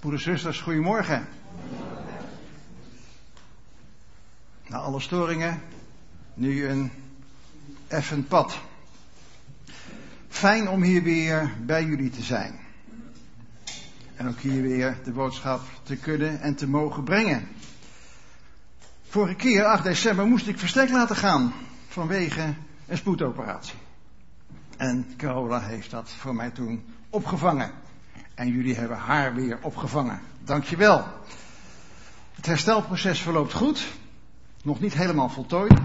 Broeders, zusters, goedemorgen. Na alle storingen, nu een effen pad. Fijn om hier weer bij jullie te zijn. En ook hier weer de boodschap te kunnen en te mogen brengen. Vorige keer, 8 december, moest ik verstek laten gaan vanwege een spoedoperatie. En Carola heeft dat voor mij toen opgevangen. En jullie hebben haar weer opgevangen. Dankjewel. Het herstelproces verloopt goed. Nog niet helemaal voltooid.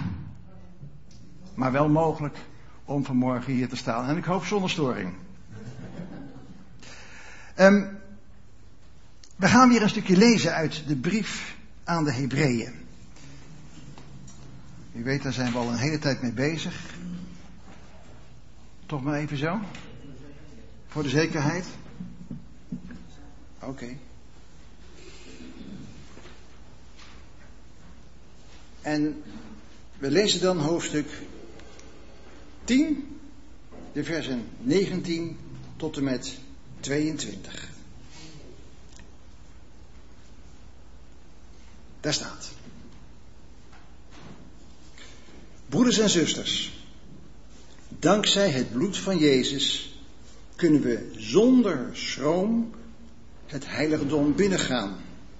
Maar wel mogelijk om vanmorgen hier te staan. En ik hoop zonder storing. We gaan weer een stukje lezen uit de brief aan de Hebreeën. U weet, daar zijn we al een hele tijd mee bezig. Toch maar even zo? Voor de zekerheid? Oké. En we lezen dan hoofdstuk 10, de versen 19 tot en met 22. Daar staat: Broeders en zusters, dankzij het bloed van Jezus kunnen we zonder schroom het heiligdom binnengaan.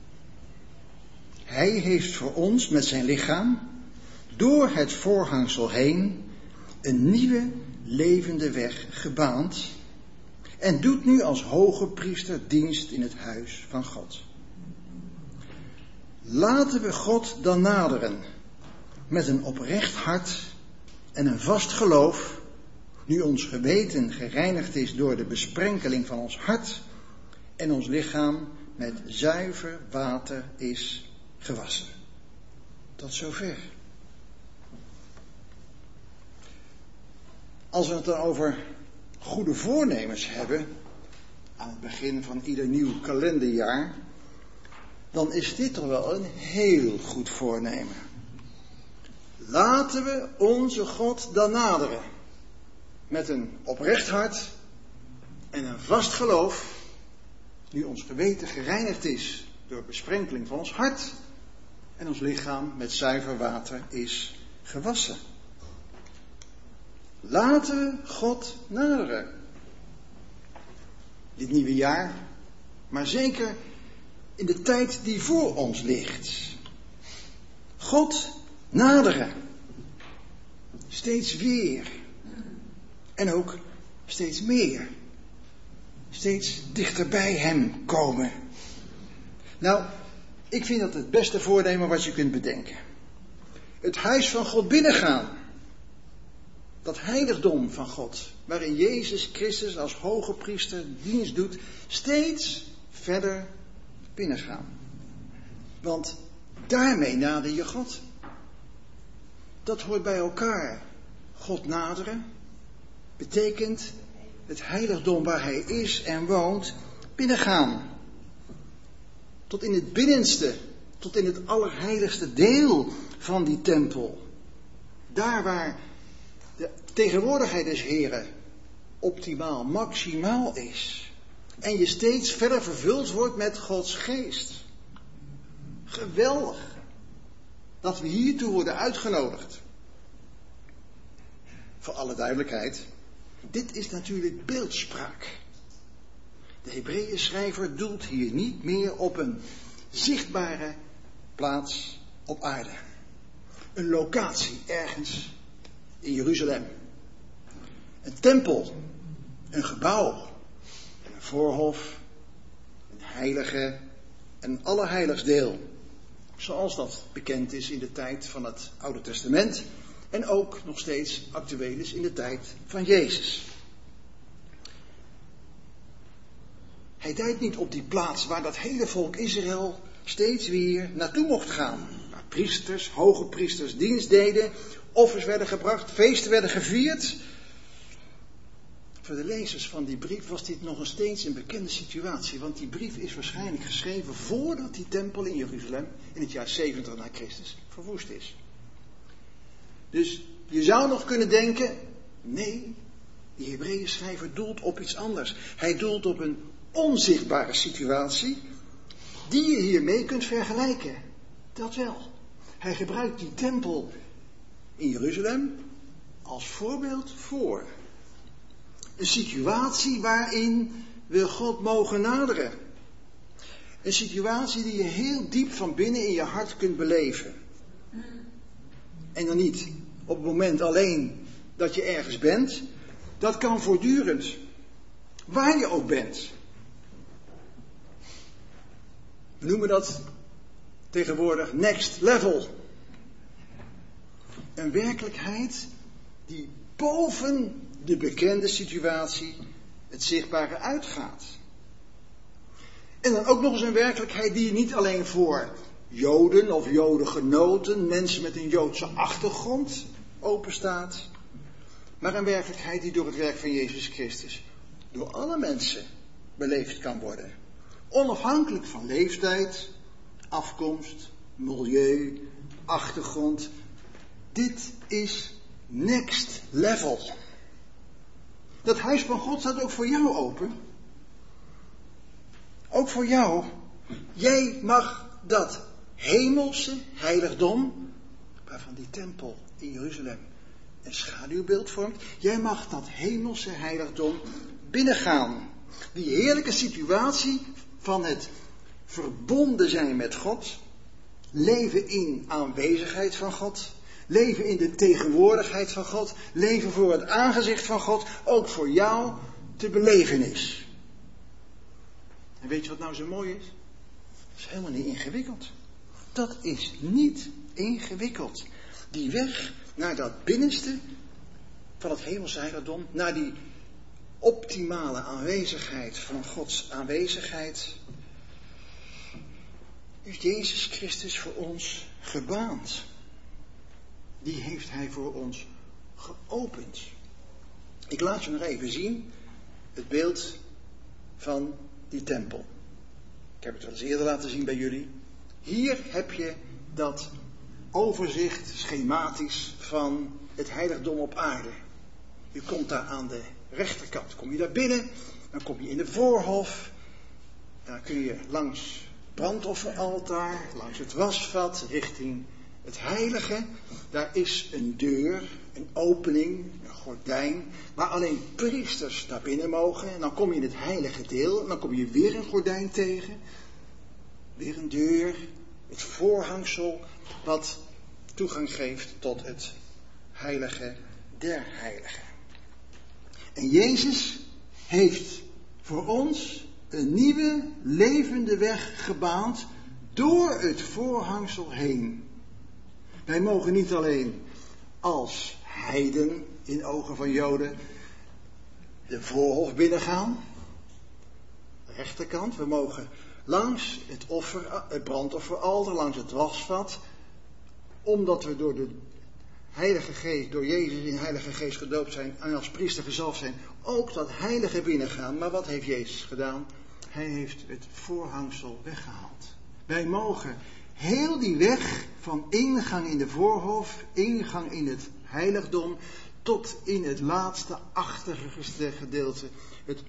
Hij heeft voor ons met zijn lichaam door het voorhangsel heen een nieuwe levende weg gebaand en doet nu als hoge priester dienst in het huis van God. Laten we God dan naderen met een oprecht hart en een vast geloof, nu ons geweten gereinigd is door de besprenkeling van ons hart en ons lichaam met zuiver water is gewassen. Tot zover. Als we het dan over goede voornemens hebben, aan het begin van ieder nieuw kalenderjaar, dan is dit toch wel een heel goed voornemen. Laten we onze God dan naderen, met een oprecht hart en een vast geloof, nu ons geweten gereinigd is door besprenkeling van ons hart en ons lichaam met zuiver water is gewassen. Laten we God naderen. Dit nieuwe jaar, maar zeker in de tijd die voor ons ligt. God naderen. Steeds weer. En ook steeds meer. Steeds dichter bij hem komen. Nou, ik vind dat het beste voornemen wat je kunt bedenken. Het huis van God binnengaan. Dat heiligdom van God, waarin Jezus Christus als hoge priester dienst doet, steeds verder binnengaan. Want daarmee nader je God. Dat hoort bij elkaar. God naderen betekent het heiligdom waar hij is en woont binnengaan. Tot in het binnenste, tot in het allerheiligste deel van die tempel. Daar waar de tegenwoordigheid des Heren optimaal, maximaal is. En je steeds verder vervuld wordt met Gods geest. Geweldig dat we hiertoe worden uitgenodigd. Voor alle duidelijkheid, dit is natuurlijk beeldspraak. De Hebreeënschrijver doelt hier niet meer op een zichtbare plaats op aarde. Een locatie ergens in Jeruzalem. Een tempel, een gebouw, een voorhof, een heilige, een allerheiligst deel. Zoals dat bekend is in de tijd van het Oude Testament en ook nog steeds actueel is in de tijd van Jezus. Hij duidt niet op die plaats waar dat hele volk Israël steeds weer naartoe mocht gaan. Waar priesters, hoge priesters dienst deden, offers werden gebracht, feesten werden gevierd. Voor de lezers van die brief was dit nog steeds een bekende situatie. Want die brief is waarschijnlijk geschreven voordat die tempel in Jeruzalem in het jaar 70 na Christus verwoest is. Dus je zou nog kunnen denken, nee, die Hebreeënschrijver doelt op iets anders. Hij doelt op een onzichtbare situatie die je hiermee kunt vergelijken. Dat wel. Hij gebruikt die tempel in Jeruzalem als voorbeeld voor. Een situatie waarin we God mogen naderen. Een situatie die je heel diep van binnen in je hart kunt beleven. En dan niet op het moment alleen dat je ergens bent. Dat kan voortdurend. Waar je ook bent. We noemen dat tegenwoordig next level. Een werkelijkheid die boven de bekende situatie, het zichtbare, uitgaat. En dan ook nog eens een werkelijkheid die niet alleen voor Joden of Jodengenoten, mensen met een Joodse achtergrond, openstaat. Maar een werkelijkheid die door het werk van Jezus Christus door alle mensen beleefd kan worden. Onafhankelijk van leeftijd, afkomst, milieu, achtergrond. Dit is next level. Dat huis van God staat ook voor jou open. Ook voor jou. Jij mag dat hemelse heiligdom, waarvan die tempel in Jeruzalem een schaduwbeeld vormt. Jij mag dat hemelse heiligdom binnengaan. Die heerlijke situatie van het verbonden zijn met God. Leven in aanwezigheid van God. Leven in de tegenwoordigheid van God. Leven voor het aangezicht van God. Ook voor jou te beleven is. En weet je wat nou zo mooi is? Dat is helemaal niet ingewikkeld. Dat is niet ingewikkeld. Die weg naar dat binnenste van het hemelse heiligdom. Naar die optimale aanwezigheid van Gods aanwezigheid. Is Jezus Christus voor ons gebaand. Die heeft hij voor ons geopend. Ik laat je nog even zien. Het beeld van die tempel. Ik heb het wel eens eerder laten zien bij jullie. Hier heb je dat overzicht schematisch van het heiligdom op aarde. Je komt daar aan de rechterkant. Kom je daar binnen, dan kom je in de voorhof. Dan kun je langs het brandofferaltaar, langs het wasvat, richting het heilige. Daar is een deur, een opening, een gordijn, waar alleen priesters naar binnen mogen. En dan kom je in het heilige deel en dan kom je weer een gordijn tegen. Weer een deur, het voorhangsel wat toegang geeft tot het heilige der heiligen. En Jezus heeft voor ons een nieuwe levende weg gebaand door het voorhangsel heen. Wij mogen niet alleen als heiden in ogen van Joden de voorhof binnengaan, de rechterkant. We mogen langs het brandofferaltaar, langs het wasvat, omdat we door de Heilige Geest, door Jezus in de Heilige Geest gedoopt zijn en als priester gezalfd zijn, ook dat heilige binnengaan. Maar wat heeft Jezus gedaan? Hij heeft het voorhangsel weggehaald. Wij mogen heel die weg van ingang in de voorhof, ingang in het heiligdom, tot in het laatste achterste gedeelte, het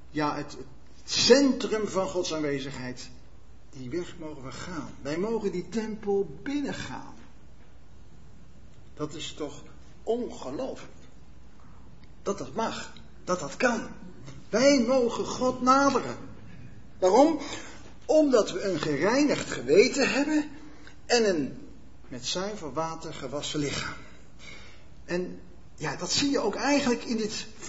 centrum van Gods aanwezigheid. Die weg mogen we gaan. Wij mogen die tempel binnengaan. Dat is toch ongelooflijk. Dat dat mag. Dat dat kan. Wij mogen God naderen. Waarom? Omdat we een gereinigd geweten hebben en een met zuiver water gewassen lichaam. En ja, dat zie je ook eigenlijk in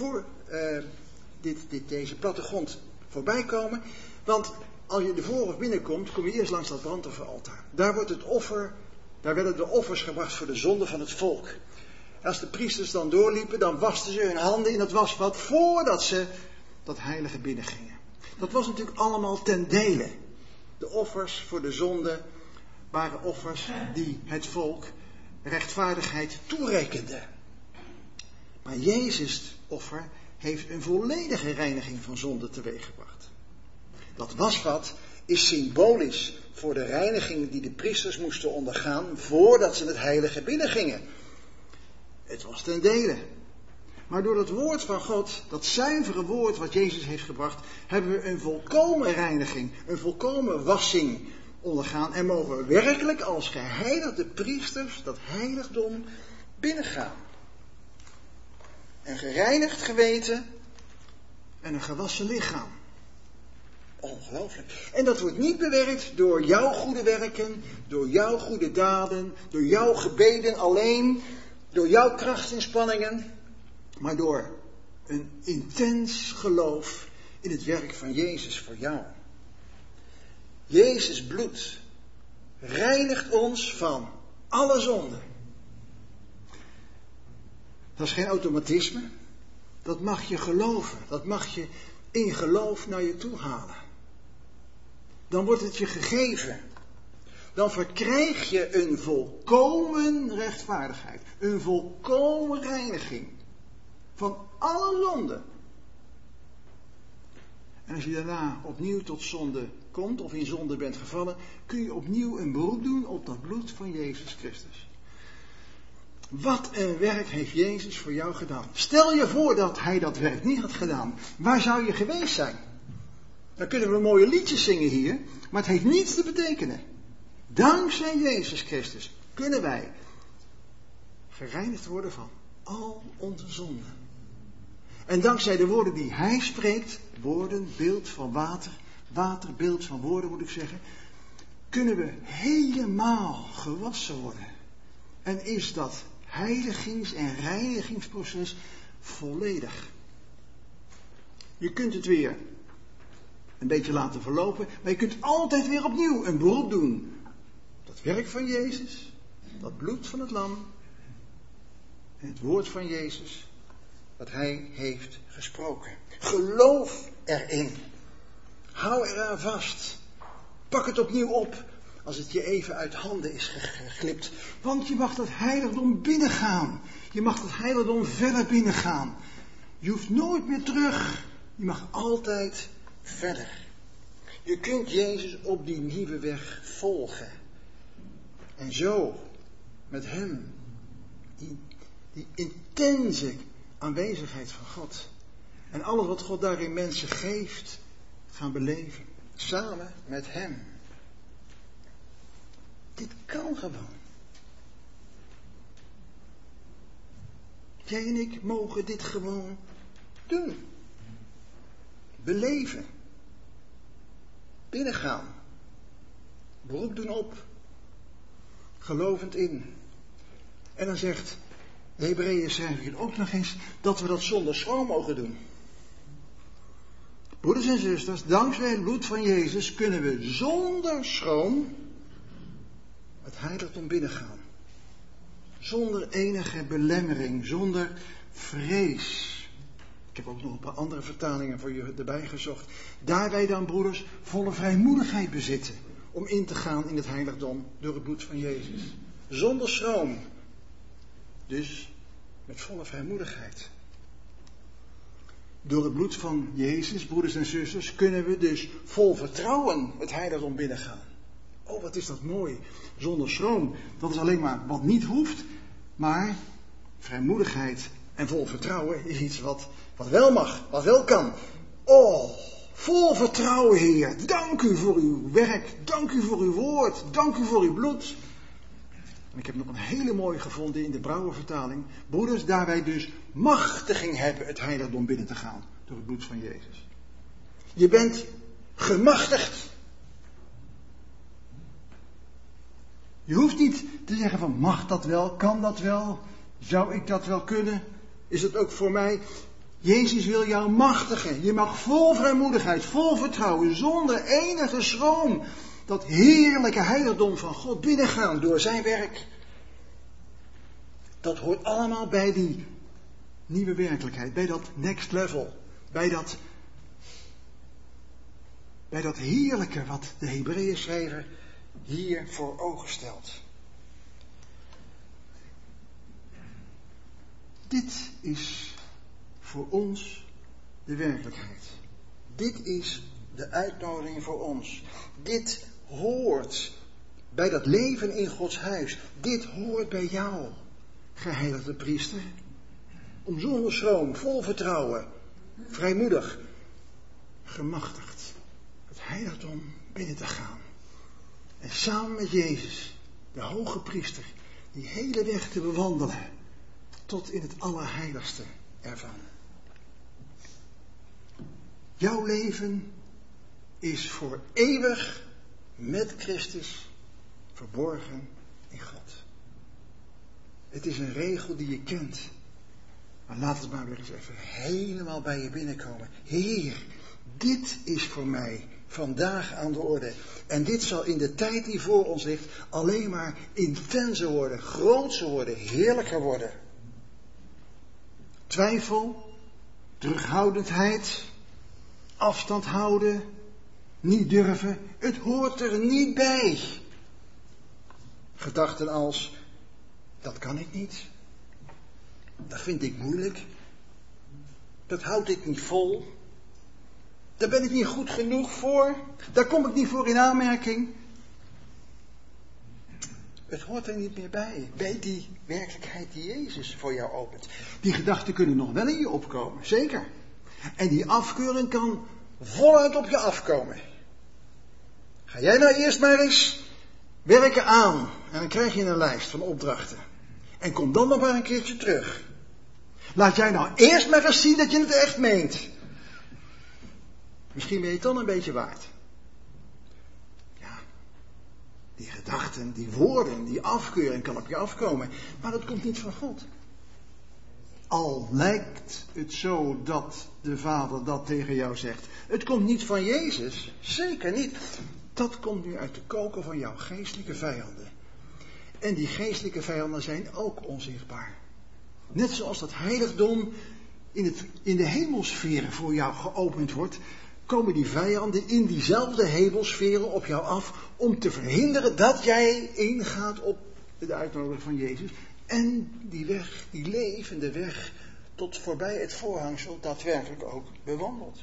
deze plattegrond voorbij komen. Want als je de voorhof binnenkomt, kom je eerst langs dat brandofferaltaar. Daar werden de offers gebracht voor de zonde van het volk. Als de priesters dan doorliepen, dan wasten ze hun handen in het wasvat voordat ze dat heilige binnengingen. Dat was natuurlijk allemaal ten dele. De offers voor de zonde waren offers die het volk rechtvaardigheid toerekende. Maar Jezus' offer heeft een volledige reiniging van zonde teweeggebracht. Dat wasvat is symbolisch voor de reiniging die de priesters moesten ondergaan voordat ze het heilige binnengingen. Het was ten dele. Maar door het woord van God, dat zuivere woord wat Jezus heeft gebracht, hebben we een volkomen reiniging, een volkomen wassing ondergaan. En mogen we werkelijk als geheiligde priesters dat heiligdom binnengaan. Een gereinigd geweten en een gewassen lichaam. Ongelooflijk. En dat wordt niet bewerkt door jouw goede werken, door jouw goede daden, door jouw gebeden alleen, door jouw krachtsinspanningen, maar door een intens geloof in het werk van Jezus voor jou. Jezus bloed reinigt ons van alle zonde. Dat is geen automatisme. Dat mag je geloven. Dat mag je in geloof naar je toe halen. Dan wordt het je gegeven. Dan verkrijg je een volkomen rechtvaardigheid. Een volkomen reiniging. Van alle zonde. En als je daarna opnieuw tot zonde komt of in zonde bent gevallen, kun je opnieuw een beroep doen op dat bloed van Jezus Christus. Wat een werk heeft Jezus voor jou gedaan. Stel je voor dat hij dat werk niet had gedaan. Waar zou je geweest zijn? Dan kunnen we mooie liedjes zingen hier, maar het heeft niets te betekenen. Dankzij Jezus Christus kunnen wij gereinigd worden van al onze zonden. En dankzij de woorden die hij spreekt, woorden, beeld van water, water, beeld van woorden moet ik zeggen, kunnen we helemaal gewassen worden. En is dat heiligings- en reinigingsproces volledig. Je kunt het weer een beetje laten verlopen, maar je kunt altijd weer opnieuw een beroep doen. Dat werk van Jezus, dat bloed van het lam en het woord van Jezus, wat hij heeft gesproken. Geloof erin. Hou eraan vast. Pak het opnieuw op als het je even uit handen is geglipt. Want je mag dat heiligdom binnengaan. Je mag dat heiligdom verder binnengaan. Je hoeft nooit meer terug. Je mag altijd verder. Je kunt Jezus op die nieuwe weg volgen. En zo met hem die intense aanwezigheid van God. En alles wat God daarin mensen geeft, gaan beleven. Samen met hem. Dit kan gewoon. Jij en ik mogen dit gewoon doen. Beleven. Binnengaan. Beroep doen op. Gelovend in. En dan zegt de Hebreeën schrijver ook nog eens dat we dat zonder schroom mogen doen. Broeders en zusters, dankzij het bloed van Jezus kunnen we zonder schroom het heiligdom binnengaan. Zonder enige belemmering, zonder vrees. Ik heb ook nog een paar andere vertalingen voor je erbij gezocht. Daar wij dan, broeders, volle vrijmoedigheid bezitten om in te gaan in het heiligdom door het bloed van Jezus. Zonder schroom. Dus met volle vrijmoedigheid. Door het bloed van Jezus, broeders en zusters, kunnen we dus vol vertrouwen het heiligdom binnengaan. Oh, wat is dat mooi. Zonder schroom. Dat is alleen maar wat niet hoeft. Maar vrijmoedigheid en vol vertrouwen is iets wat wel mag, wat wel kan. Oh, vol vertrouwen, Heer. Dank u voor uw werk. Dank u voor uw woord. Dank u voor uw bloed. En ik heb nog een hele mooie gevonden in de Brouwervertaling. Broeders, daar wij dus machtiging hebben het heiligdom binnen te gaan. Door het bloed van Jezus. Je bent gemachtigd. Je hoeft niet te zeggen van mag dat wel, kan dat wel, zou ik dat wel kunnen, is het ook voor mij. Jezus wil jou machtigen. Je mag vol vrijmoedigheid, vol vertrouwen, zonder enige schroom dat heerlijke heiligdom van God binnengaan door zijn werk. Dat hoort allemaal bij die nieuwe werkelijkheid, bij dat next level, bij dat heerlijke wat de Hebreeën schrijver hier voor ogen stelt. Dit is voor ons de werkelijkheid. Dit is de uitnodiging voor ons. Dit hoort bij dat leven in Gods huis. Dit hoort bij jou, geheiligde priester. om zonder schroom, vol vertrouwen, vrijmoedig, gemachtigd het heiligdom binnen te gaan. En samen met Jezus, de hoge priester, die hele weg te bewandelen tot in het allerheiligste ervan. Jouw leven is voor eeuwig met Christus verborgen in God. Het is een regel die je kent. Maar laat het maar weer eens even helemaal bij je binnenkomen. Heer, dit is voor mij vandaag aan de orde. En dit zal in de tijd die voor ons ligt alleen maar intenser worden, grootser worden, heerlijker worden. Twijfel, terughoudendheid, afstand houden, niet durven, het hoort er niet bij. Gedachten als, dat kan ik niet. Dat vind ik moeilijk. Dat houd ik niet vol. Daar ben ik niet goed genoeg voor. Daar kom ik niet voor in aanmerking. Het hoort er niet meer bij die werkelijkheid die Jezus voor jou opent. Die gedachten kunnen nog wel in je opkomen, zeker. En die afkeuring kan voluit op je afkomen. Ga jij nou eerst maar eens werken aan. En dan krijg je een lijst van opdrachten. En kom dan nog maar een keertje terug. Laat jij nou eerst maar eens zien dat je het echt meent. Misschien ben je het dan een beetje waard. Ja, die gedachten, die woorden, die afkeuring kan op je afkomen. Maar dat komt niet van God. Al lijkt het zo dat de Vader dat tegen jou zegt. Het komt niet van Jezus. Zeker niet. Dat komt nu uit de koker van jouw geestelijke vijanden. En die vijanden zijn ook onzichtbaar. Net zoals dat heiligdom in de hemelsferen voor jou geopend wordt, komen die vijanden in diezelfde hemelsferen op jou af om te verhinderen dat jij ingaat op de uitnodiging van Jezus. En die weg, die levende weg tot voorbij het voorhangsel daadwerkelijk ook bewandelt.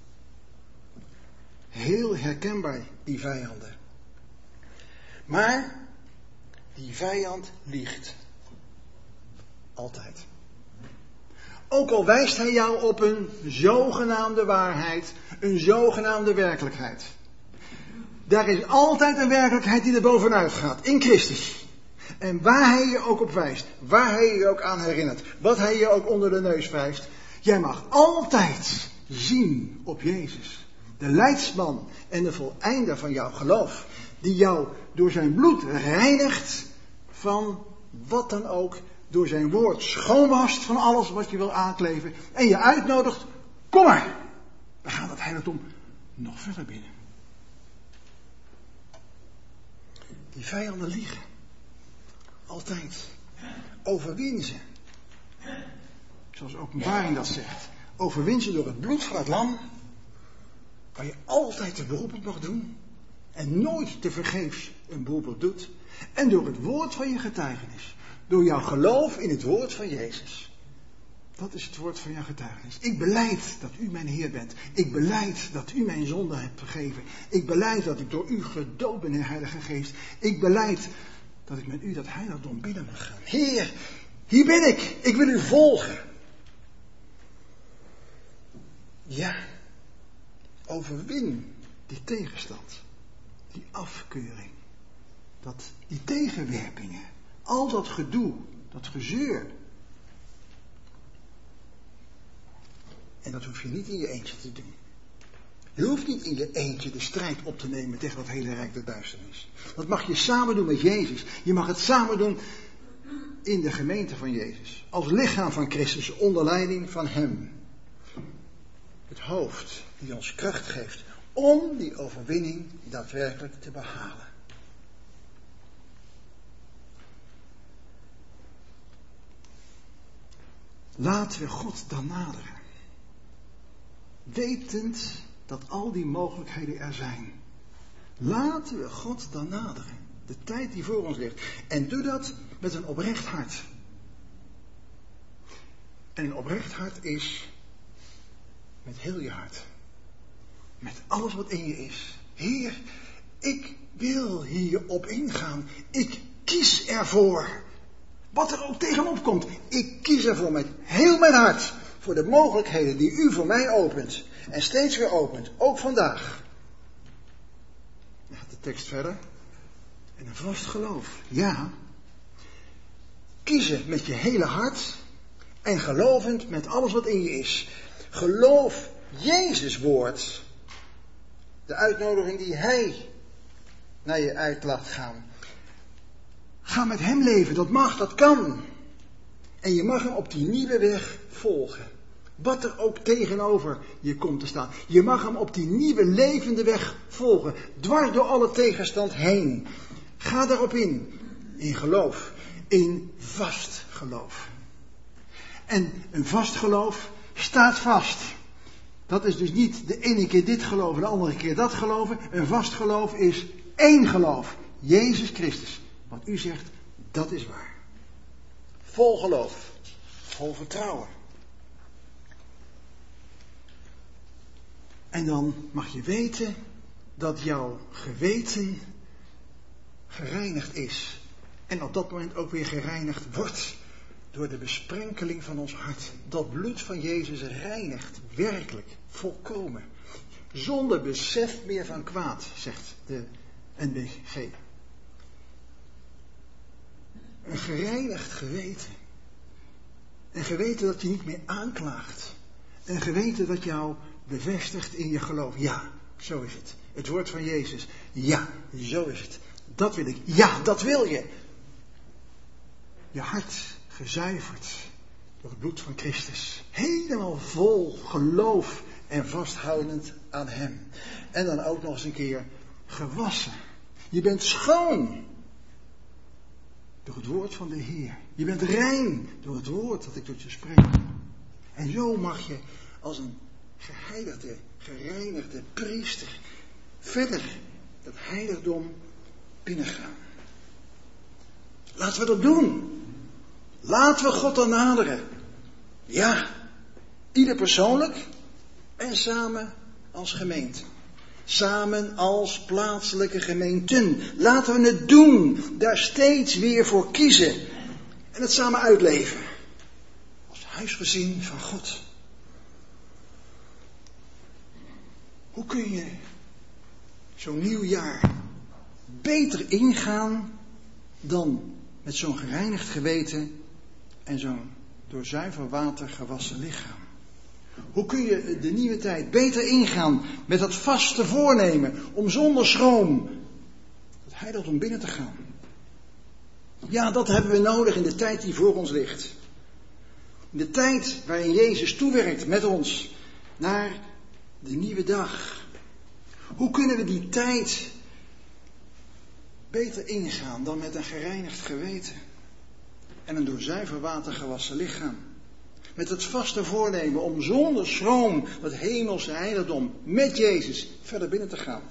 Heel herkenbaar, die vijanden. Maar die vijand liegt. Altijd. Ook al wijst hij jou op een zogenaamde waarheid, een zogenaamde werkelijkheid. Daar is altijd een werkelijkheid die er bovenuit gaat, in Christus. En waar hij je ook op wijst, waar hij je ook aan herinnert, wat hij je ook onder de neus wrijft, jij mag altijd zien op Jezus. De leidsman en de voleinder van jouw geloof, die jou door zijn bloed reinigt van wat dan ook, door zijn woord schoonwast van alles wat je wil aankleven en je uitnodigt, kom maar. We gaan dat heiligdom nog verder binnen. Die vijanden liegen. Altijd. Overwin ze. Zoals Openbaring dat zegt. Overwin ze door het bloed van het lam. Waar je altijd een beroep op mag doen. En nooit te vergeefs een beroep op doet. En door het woord van je getuigenis. Door jouw geloof in het woord van Jezus. Dat is het woord van jouw getuigenis. Ik belijd dat u mijn Heer bent. Ik belijd dat u mijn zonde hebt vergeven. Ik belijd dat ik door u gedoopt ben in de Heilige Geest. Ik belijd dat ik met u dat heiligdom binnen mag gaan. Heer, hier ben ik. Ik wil u volgen. Ja, overwin die tegenstand. Die afkeuring. Die tegenwerpingen. Al dat gedoe, dat gezeur. En dat hoef je niet in je eentje te doen. Je hoeft niet in je eentje de strijd op te nemen tegen dat hele rijk der duisternis. Dat mag je samen doen met Jezus. Je mag het samen doen in de gemeente van Jezus. Als lichaam van Christus onder leiding van Hem. Het hoofd die ons kracht geeft om die overwinning daadwerkelijk te behalen. Laten we God dan naderen. Wetend dat al die mogelijkheden er zijn. Laten we God dan naderen. De tijd die voor ons ligt. En doe dat met een oprecht hart. En een oprecht hart is met heel je hart. Met alles wat in je is. Heer, ik wil hierop ingaan. Ik kies ervoor Wat er ook tegenop komt. Ik kies ervoor met heel mijn hart. Voor de mogelijkheden die u voor mij opent. En steeds weer opent. Ook vandaag. Dan gaat de tekst verder. En een vast geloof. Ja. Kiezen met je hele hart. En gelovend met alles wat in je is. Geloof Jezus woord. De uitnodiging die hij naar je uit laat gaan. Ga met hem leven, dat mag, dat kan. En je mag hem op die nieuwe weg volgen. Wat er ook tegenover je komt te staan. Je mag hem op die nieuwe levende weg volgen. Dwars door alle tegenstand heen. Ga daarop in. In geloof. In vast geloof. En een vast geloof staat vast. Dat is dus niet de ene keer dit geloven, de andere keer dat geloven. Een vast geloof is één geloof. Jezus Christus. Wat u zegt, dat is waar. Vol geloof. Vol vertrouwen. En dan mag je weten dat jouw geweten gereinigd is. En op dat moment ook weer gereinigd wordt. Door de besprenkeling van ons hart. Dat bloed van Jezus reinigt. Werkelijk. Volkomen. Zonder besef meer van kwaad, zegt de NBG. Een gereinigd geweten. Een geweten dat je niet meer aanklaagt. Een geweten dat jou bevestigt in je geloof. Ja, zo is het. Het woord van Jezus. Ja, zo is het. Dat wil ik. Ja, dat wil je. Je hart gezuiverd door het bloed van Christus. Helemaal vol geloof en vasthoudend aan hem. En dan ook nog eens een keer gewassen. Je bent schoon door het woord van de Heer. Je bent rein door het woord dat ik tot je spreek. En zo mag je als een geheiligde, gereinigde priester verder dat heiligdom binnengaan. Laten we dat doen. Laten we God dan naderen. Ja, ieder persoonlijk en samen als gemeente. Samen als plaatselijke gemeenten. Laten we het doen. Daar steeds weer voor kiezen. En het samen uitleven. Als huisgezin van God. Hoe kun je zo'n nieuw jaar beter ingaan dan met zo'n gereinigd geweten en zo'n door zuiver water gewassen lichaam? Hoe kun je de nieuwe tijd beter ingaan met dat vaste voornemen om zonder schroom het heiligdom binnen te gaan? Ja, dat hebben we nodig in de tijd die voor ons ligt. In de tijd waarin Jezus toewerkt met ons naar de nieuwe dag. Hoe kunnen we die tijd beter ingaan dan met een gereinigd geweten en een door zuiver water gewassen lichaam? Met het vaste voornemen om zonder schroom het hemelse heiligdom met Jezus verder binnen te gaan.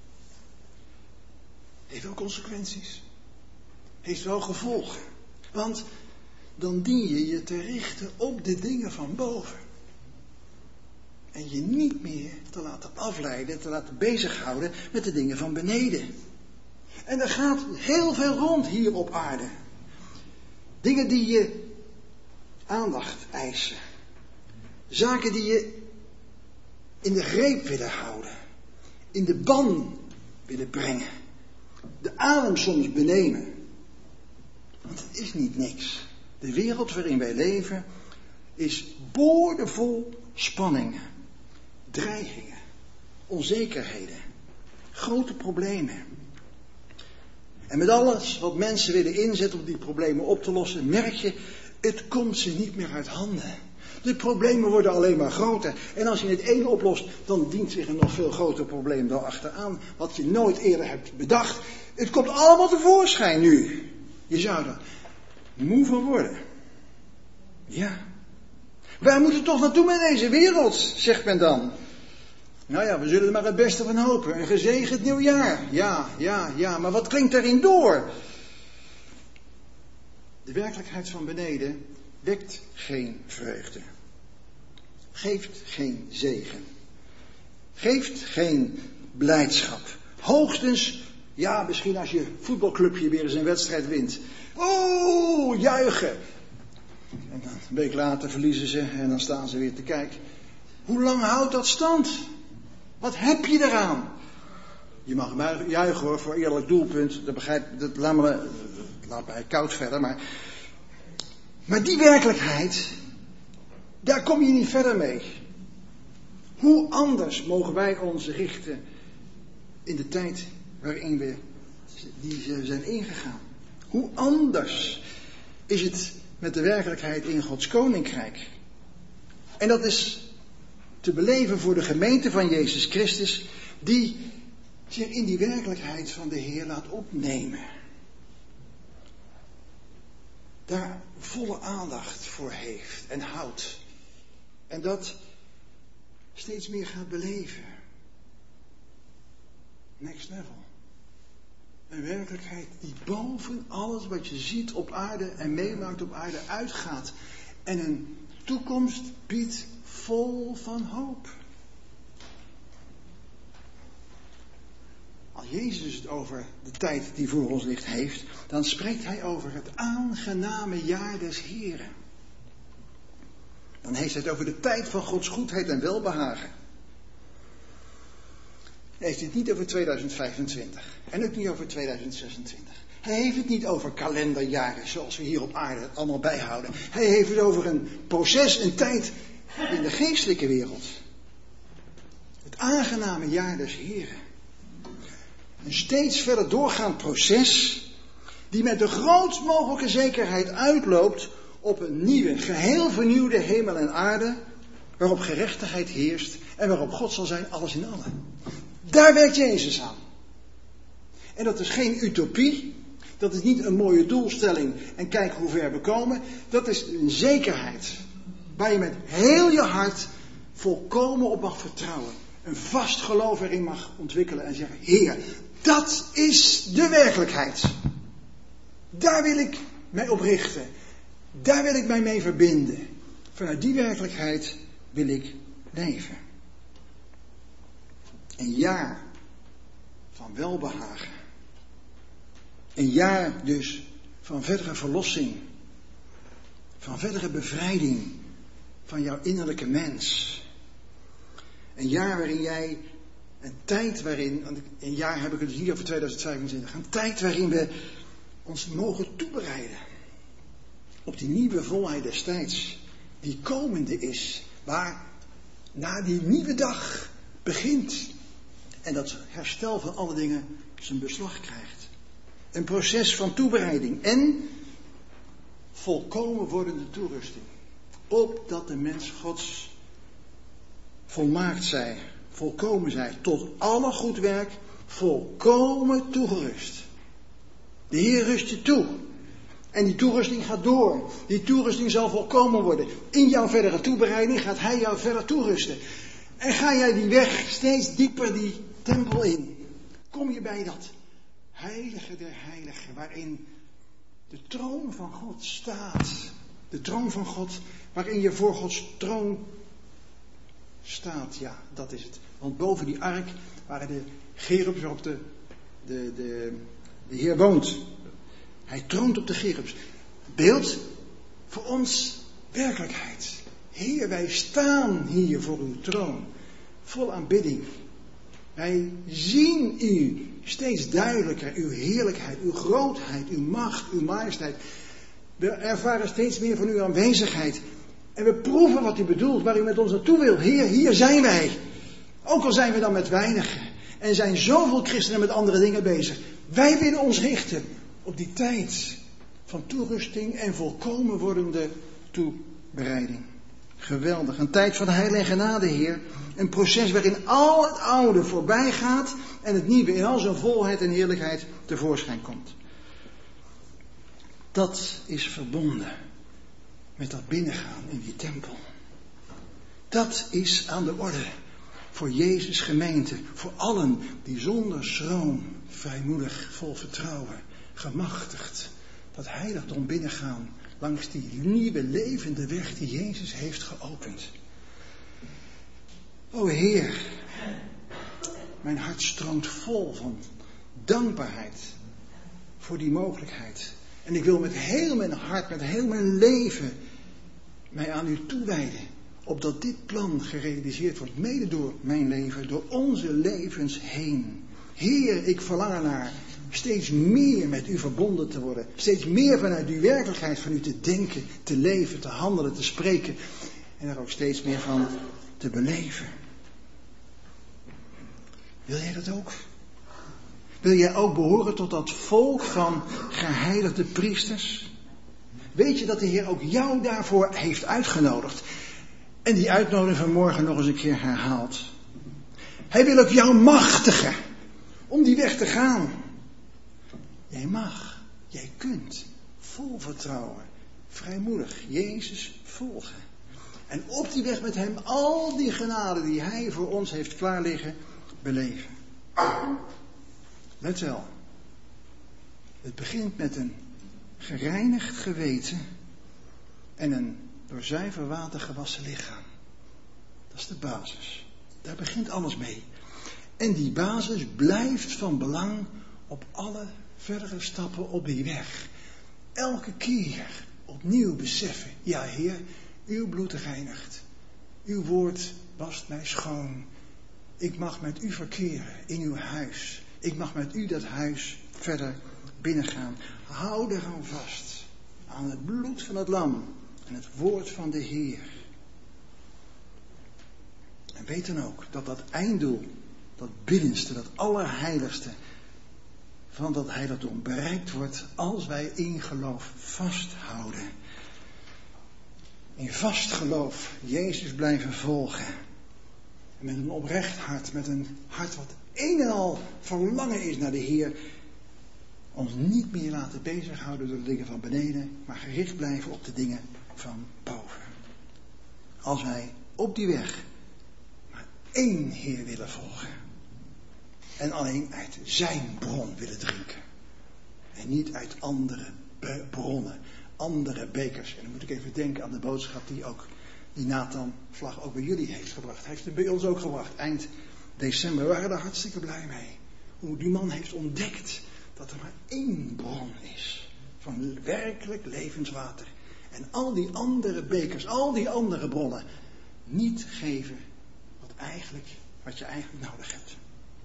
Heeft wel consequenties. Heeft wel gevolgen. Want dan dien je je te richten op de dingen van boven. En je niet meer te laten afleiden, te laten bezighouden met de dingen van beneden. En er gaat heel veel rond hier op aarde. Dingen die je aandacht eisen. Zaken die je in de greep willen houden. In de ban willen brengen. De adem soms benemen. Want het is niet niks. De wereld waarin wij leven is boordevol spanningen. Dreigingen. Onzekerheden. Grote problemen. En met alles wat mensen willen inzetten om die problemen op te lossen, merk je, het komt ze niet meer uit handen. De problemen worden alleen maar groter. En als je het een oplost, dan dient zich een nog veel groter probleem daarachteraan, wat je nooit eerder hebt bedacht. Het komt allemaal tevoorschijn nu. Je zou er moe van worden. Ja. Waar moet het toch naartoe met deze wereld, zegt men dan. Nou ja, we zullen er maar het beste van hopen. Een gezegend nieuwjaar. Ja, maar wat klinkt daarin door? De werkelijkheid van beneden wekt geen vreugde. Geeft geen zegen. Geeft geen blijdschap. Hoogstens Ja, misschien als je voetbalclubje weer eens een wedstrijd wint. Oh, juichen. En dan een week later verliezen ze en dan staan ze weer te kijken. Hoe lang houdt dat stand? Wat heb je eraan? Je mag juichen hoor, voor eerlijk doelpunt. Dat laat mij koud verder. Maar die werkelijkheid, daar kom je niet verder mee. Hoe anders mogen wij ons richten in de tijd waarin we die zijn ingegaan? Hoe anders is het met de werkelijkheid in Gods koninkrijk? En dat is te beleven voor de gemeente van Jezus Christus, die zich in die werkelijkheid van de Heer laat opnemen. Daar volle aandacht voor heeft en houdt. En dat steeds meer gaat beleven. Next level. Een werkelijkheid die boven alles wat je ziet op aarde en meemaakt op aarde uitgaat. En een toekomst biedt vol van hoop. Als Jezus het over de tijd die voor ons ligt heeft, dan spreekt hij over het aangename jaar des Heren. Dan heeft hij het over de tijd van Gods goedheid en welbehagen. Hij heeft het niet over 2025 en ook niet over 2026. Hij heeft het niet over kalenderjaren zoals we hier op aarde het allemaal bijhouden. Hij heeft het over een proces, een tijd in de geestelijke wereld. Het aangename jaar des Heren. Een steeds verder doorgaand proces die met de grootst mogelijke zekerheid uitloopt op een nieuwe, geheel vernieuwde hemel en aarde, waarop gerechtigheid heerst en waarop God zal zijn alles in allen. Daar werkt Jezus aan. En dat is geen utopie, dat is niet een mooie doelstelling en kijk hoe ver we komen. Dat is een zekerheid waar je met heel je hart volkomen op mag vertrouwen. Een vast geloof erin mag ontwikkelen en zeggen, Heer, dat is de werkelijkheid. Daar wil ik mij op richten. Daar wil ik mij mee verbinden. Vanuit die werkelijkheid wil ik leven. Een jaar van welbehagen. Een jaar dus van verdere verlossing. Van verdere bevrijding van jouw innerlijke mens. Een jaar waarin jij, een tijd waarin, een jaar heb ik het dus niet over 2025, een tijd waarin we ons mogen toebereiden op die nieuwe volheid des tijds, die komende is, waar na die nieuwe dag begint en dat herstel van alle dingen zijn beslag krijgt. Een proces van toebereiding en volkomen wordende toerusting, opdat de mens Gods volmaakt zij, volkomen zij, tot alle goed werk, volkomen toegerust. De Heer rust je toe. En die toerusting gaat door. Die toerusting zal volkomen worden. In jouw verdere toebereiding gaat Hij jou verder toerusten. En ga jij die weg steeds dieper die tempel in. Kom je bij dat heilige der heiligen, waarin de troon van God staat. De troon van God, waarin je voor Gods troon staat, ja, dat is het. Want boven die ark waren de cherubs waarop de Heer woont. Hij troont op de cherubs. Beeld voor ons werkelijkheid. Heer, wij staan hier voor uw troon. Vol aanbidding. Wij zien u steeds duidelijker. Uw heerlijkheid, uw grootheid, uw macht, uw majesteit. We ervaren steeds meer van uw aanwezigheid. En we proeven wat u bedoelt, waar u met ons naartoe wil. Heer, hier zijn wij. Ook al zijn we dan met weinigen. En zijn zoveel christenen met andere dingen bezig. Wij willen ons richten op die tijd van toerusting en volkomen wordende toebereiding. Geweldig. Een tijd van heil en genade, Heer. Een proces waarin al het oude voorbij gaat en het nieuwe in al zijn volheid en heerlijkheid tevoorschijn komt. Dat is verbonden met dat binnengaan in die tempel. Dat is aan de orde voor Jezus' gemeente. Voor allen die zonder schroom, vrijmoedig, vol vertrouwen, gemachtigd dat heiligdom binnengaan langs die nieuwe levende weg die Jezus heeft geopend. O Heer, mijn hart stroomt vol van dankbaarheid voor die mogelijkheid. En ik wil met heel mijn hart, met heel mijn leven mij aan u toewijden. Opdat dit plan gerealiseerd wordt, mede door mijn leven, door onze levens heen. Heer, ik verlang ernaar steeds meer met u verbonden te worden. Steeds meer vanuit die werkelijkheid van u te denken, te leven, te handelen, te spreken. En er ook steeds meer van te beleven. Wil jij dat ook? Wil jij ook behoren tot dat volk van geheiligde priesters? Weet je dat de Heer ook jou daarvoor heeft uitgenodigd? En die uitnodiging vanmorgen nog eens een keer herhaalt. Hij wil ook jou machtigen om die weg te gaan. Jij mag, jij kunt, vol vertrouwen, vrijmoedig Jezus volgen. En op die weg met hem al die genade die hij voor ons heeft klaar liggen, beleven. Let wel. Het begint met een gereinigd geweten en een door zuiver water gewassen lichaam. Dat is de basis. Daar begint alles mee. En die basis blijft van belang op alle verdere stappen op die weg. Elke keer opnieuw beseffen. Ja, Heer, uw bloed reinigt. Uw woord wast mij schoon. Ik mag met u verkeren in uw huis. Ik mag met u dat huis verder binnengaan. Hou eraan vast. Aan het bloed van het lam. En het woord van de Heer. En weet dan ook dat dat einddoel, dat binnenste, dat allerheiligste van dat heiligdom bereikt wordt als wij in geloof vasthouden. In vast geloof Jezus blijven volgen. En met een oprecht hart, met een hart wat een en al verlangen is naar de Heer. Ons niet meer laten bezighouden door de dingen van beneden, maar gericht blijven op de dingen van boven. Als wij op die weg maar één Heer willen volgen. En alleen uit zijn bron willen drinken. En niet uit andere bronnen, andere bekers. En dan moet ik even denken aan de boodschap die Nathan Vlag ook bij jullie heeft gebracht. Hij heeft het bij ons ook gebracht. Eind december. We waren er hartstikke blij mee. Hoe die man heeft ontdekt dat er maar één bron is. Van werkelijk levenswater. En al die andere bekers, al die andere bronnen niet geven wat je eigenlijk nodig hebt.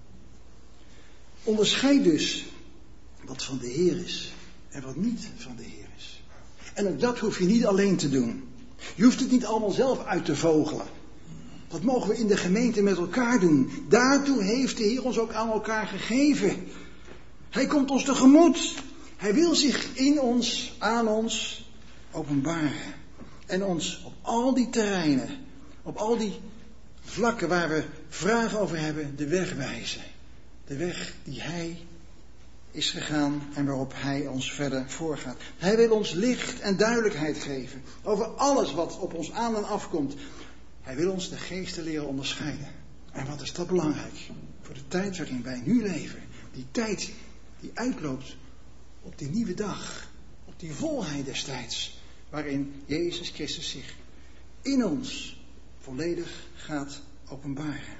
Onderscheid dus wat van de Heer is en wat niet van de Heer is. En ook dat hoef je niet alleen te doen. Je hoeft het niet allemaal zelf uit te vogelen. Dat mogen we in de gemeente met elkaar doen. Daartoe heeft de Heer ons ook aan elkaar gegeven. Hij komt ons tegemoet. Hij wil zich in ons, aan ons openbaren. En ons op al die terreinen, op al die vlakken waar we vragen over hebben, de weg wijzen. De weg die Hij is gegaan en waarop Hij ons verder voorgaat. Hij wil ons licht en duidelijkheid geven over alles wat op ons aan en afkomt. Hij wil ons de geesten leren onderscheiden. En wat is dat belangrijk voor de tijd waarin wij nu leven. Die tijd die uitloopt op die nieuwe dag. Op die volheid des tijds. Waarin Jezus Christus zich in ons volledig gaat openbaren.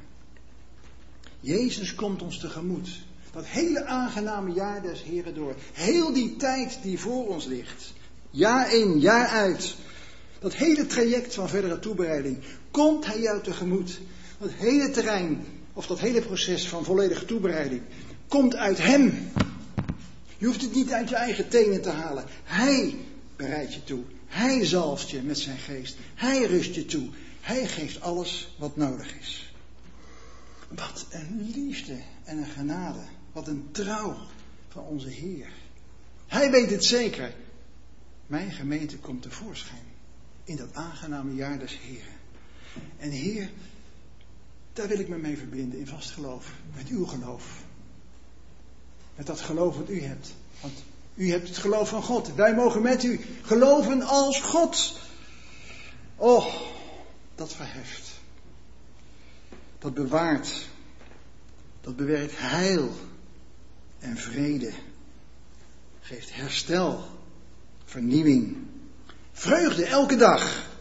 Jezus komt ons tegemoet. Dat hele aangename jaar des Heren door. Heel die tijd die voor ons ligt. Jaar in, jaar uit. Dat hele traject van verdere toebereiding. Komt Hij jou tegemoet. Dat hele terrein, of dat hele proces van volledige toebereiding. Komt uit Hem. Je hoeft het niet uit je eigen tenen te halen. Hij bereidt je toe. Hij zalft je met zijn geest. Hij rust je toe. Hij geeft alles wat nodig is. Wat een liefde en een genade. Wat een trouw van onze Heer. Hij weet het zeker. Mijn gemeente komt tevoorschijn. In dat aangename jaar des Heren. En Heer, daar wil ik me mee verbinden in vast geloof. Met uw geloof. Met dat geloof wat u hebt. Want u hebt het geloof van God. Wij mogen met u geloven als God. Oh, dat verheft. Dat bewaart. Dat bewerkt heil en vrede. Geeft herstel, vernieuwing. Vreugde elke dag.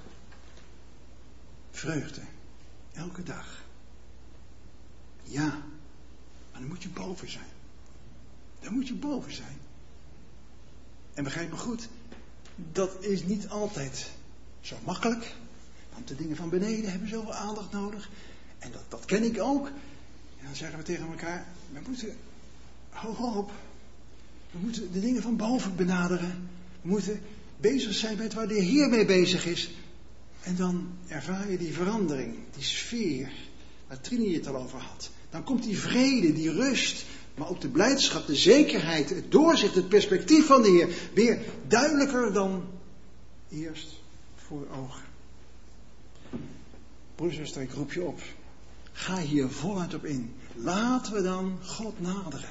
Vreugde elke dag. Ja, maar dan moet je boven zijn. Dan moet je boven zijn. En begrijp me goed, dat is niet altijd zo makkelijk. Want de dingen van beneden hebben zoveel aandacht nodig. En dat ken ik ook. En dan zeggen we tegen elkaar, we moeten hogerop. We moeten de dingen van boven benaderen. We moeten bezig zijn met waar de Heer mee bezig is. En dan ervaar je die verandering, die sfeer, waar Trini het al over had. Dan komt die vrede, die rust, maar ook de blijdschap, de zekerheid, het doorzicht, het perspectief van de Heer. Weer duidelijker dan eerst voor ogen. Broers en zusters, ik roep je op. Ga hier voluit op in. Laten we dan God naderen.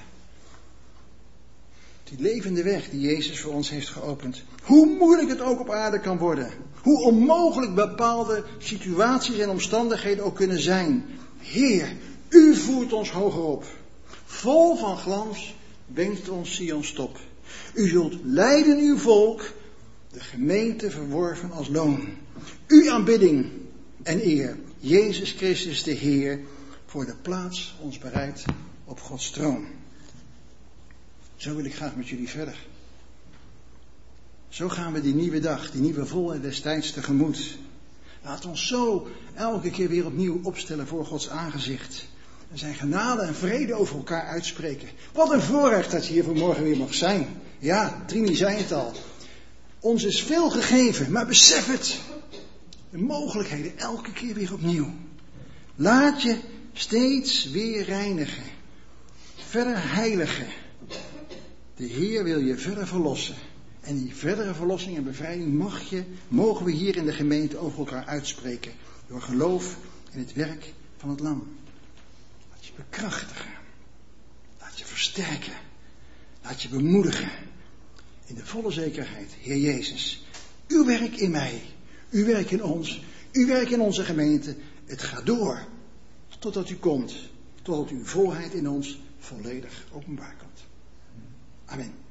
Die levende weg die Jezus voor ons heeft geopend. Hoe moeilijk het ook op aarde kan worden. Hoe onmogelijk bepaalde situaties en omstandigheden ook kunnen zijn. Heer, u voert ons hoger op. Vol van glans wenkt ons Sion's top. U zult leiden uw volk, de gemeente verworven als loon. Uw aanbidding en eer, Jezus Christus de Heer, voor de plaats ons bereidt op Gods troon. Zo wil ik graag met jullie verder. Zo gaan we die nieuwe dag, die nieuwe volheid des tijds tegemoet. Laat ons zo elke keer weer opnieuw opstellen voor Gods aangezicht. En zijn genade en vrede over elkaar uitspreken. Wat een voorrecht dat je hier vanmorgen weer mag zijn. Ja, Trini zei het al. Ons is veel gegeven, maar besef het. De mogelijkheden elke keer weer opnieuw. Laat je steeds weer reinigen. Verder heiligen. De Heer wil je verder verlossen. En die verdere verlossing en bevrijding mogen we hier in de gemeente over elkaar uitspreken. Door geloof in het werk van het Lam. Laat je bekrachtigen. Laat je versterken. Laat je bemoedigen. In de volle zekerheid, Heer Jezus. Uw werk in mij. Uw werk in ons. Uw werk in onze gemeente. Het gaat door. Totdat u komt. Totdat uw volheid in ons volledig openbaar komt. Amen.